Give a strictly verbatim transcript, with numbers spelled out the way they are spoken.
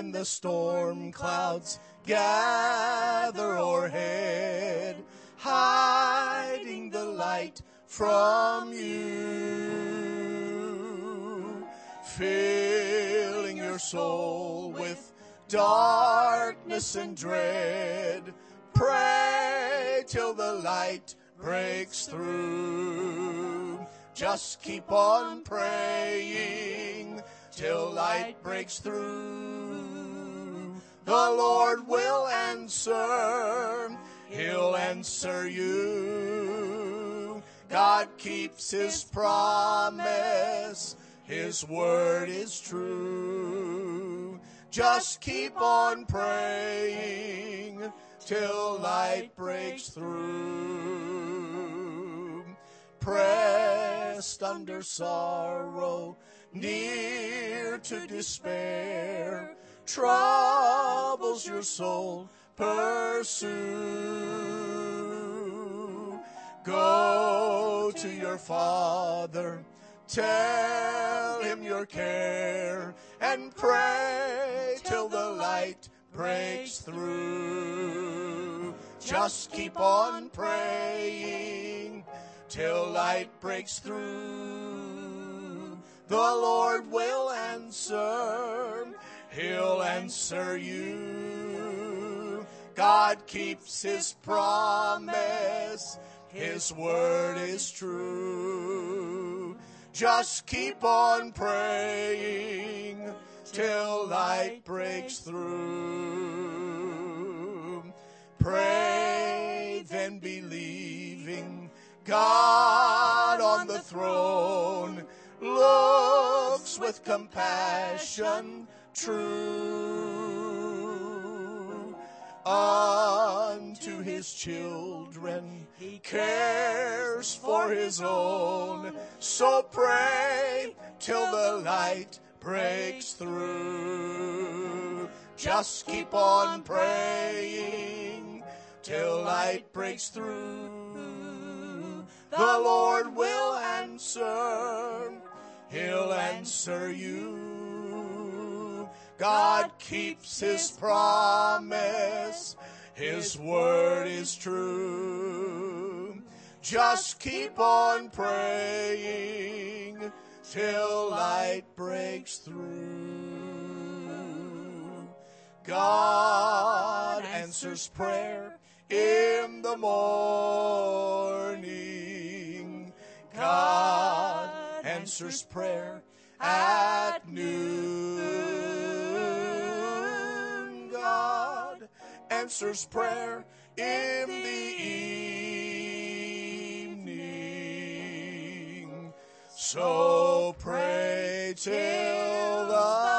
when the storm clouds gather o'erhead, hiding the light from you, filling your soul with darkness and dread. Pray till the light breaks through. Just keep on praying till light breaks through. The Lord will answer. He'll answer you. God keeps His promise. His word is true. Just keep on praying till light breaks through. Pressed under sorrow, near to despair, troubles your soul pursue. Go to your Father, tell Him your care, and pray till the light breaks through. Just keep on praying till light breaks through. The Lord will answer. He'll answer you. God keeps His promise. His word is true. Just keep on praying till light breaks through. Pray then believing God on the throne looks with compassion true unto His children. He cares for His own. So pray till the light breaks through. Just keep on praying till light breaks through. The Lord will answer. He'll answer you. God keeps His promise. His word is true. Just keep on praying till light breaks through. God answers prayer in the morning. God answers prayer at noon. God answers prayer in the evening. So pray till the